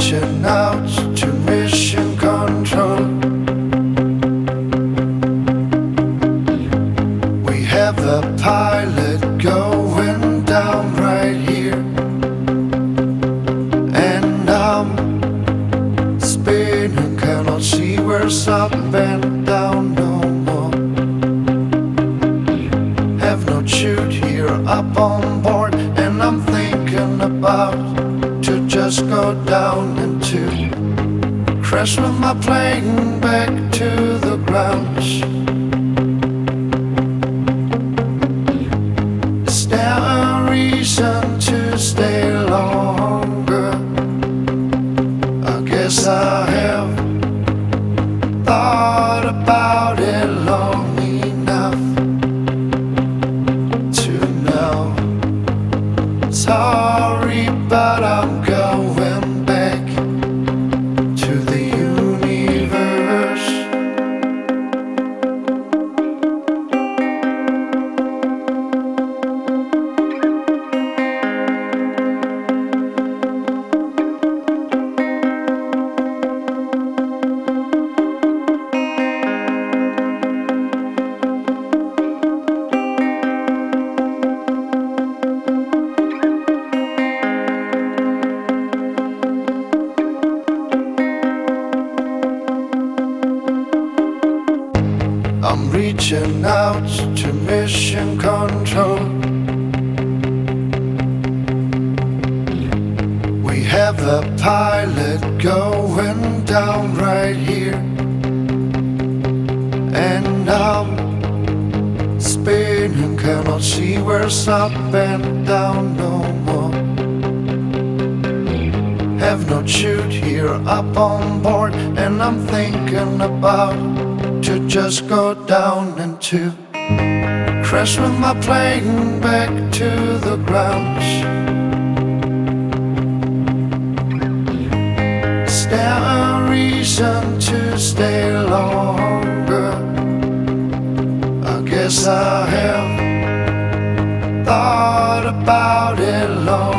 reaching out to mission control. We have the pilot going down right here, and I'm spinning, cannot see where's up and down no more. Have no chute here up on board, and I'm thinking about to just go down into crash with my plane back to the ground. Is there a reason to stay longer? I guess I have thought about it long enough to know. Sorry, but I'm going back to the universe. I'm reaching out to mission control. We have the pilot going down right here, and I'm spinning, cannot see where's up and down no more. Have no chute here up on board, and I'm thinking about to just go down into crash with my plane back to the ground. Is there a reason to stay longer? I guess I have thought about it long